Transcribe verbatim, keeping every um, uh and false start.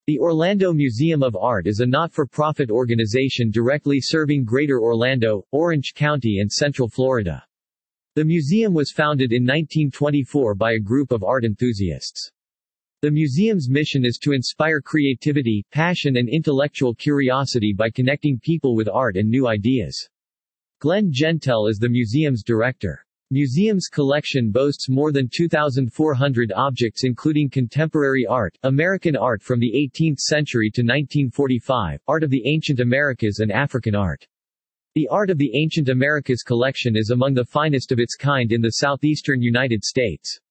The Orlando Museum of Art is a not-for-profit organization directly serving Greater Orlando, Orange County and Central Florida. The museum was founded in nineteen twenty-four by a group of art enthusiasts. The museum's mission is to inspire creativity, passion and intellectual curiosity by connecting people with art and new ideas. Glenn Gentel is the museum's director. Museum's collection boasts more than two thousand four hundred objects including contemporary art, American art from the eighteenth century to nineteen forty-five, art of the ancient Americas and African art. The Art of the Ancient Americas collection is among the finest of its kind in the southeastern United States.